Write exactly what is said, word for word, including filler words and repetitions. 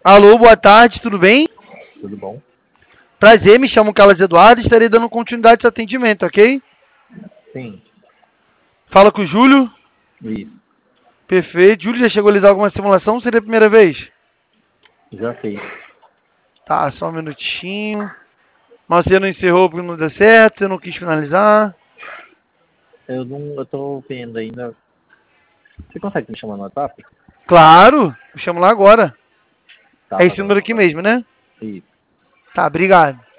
Alô, boa tarde, tudo bem? Tudo bom? Prazer, me chamo Carlos Eduardo e estarei dando continuidade a esse atendimento, ok? Sim, Fala com o Júlio. isso. Perfeito. Júlio, já chegou a realizar alguma simulação ou seria a primeira vez? Já fiz. Tá, só um minutinho. Mas você não encerrou porque não deu certo, você não quis finalizar? Eu não, eu tô vendo ainda. Você consegue me chamar no WhatsApp? Claro, me chamo lá agora. Tá, É tá esse número bom. aqui mesmo, né? Isso. Tá, obrigado.